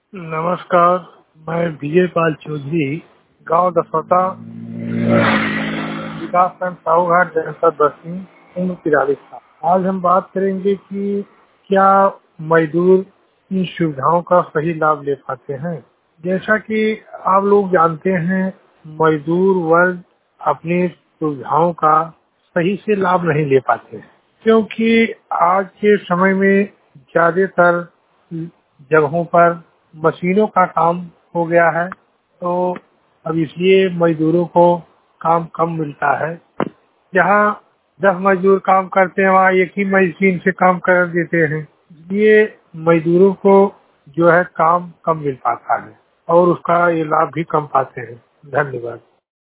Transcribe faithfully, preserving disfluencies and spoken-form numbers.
नमस्कार। मैं विजय पाल चौधरी, गांव दसौता, विकास खंड साहूघाट, जनपद बस्ती, उम्र तिरालीस साल। आज हम बात करेंगे कि क्या मजदूर इन सुविधाओं का सही लाभ ले पाते हैं। जैसा कि आप लोग जानते हैं, मजदूर वर्ग अपनी सुविधाओं का सही से लाभ नहीं ले पाते हैं, क्योंकि आज के समय में ज्यादातर जगहों पर मशीनों का काम हो गया है, तो अब इसलिए मजदूरों को काम कम मिलता है। जहाँ दस मजदूर काम करते हैं, वहाँ एक ही मशीन से काम कर देते हैं। इसलिए मजदूरों को जो है काम कम मिल पाता है और उसका ये लाभ भी कम पाते हैं। धन्यवाद।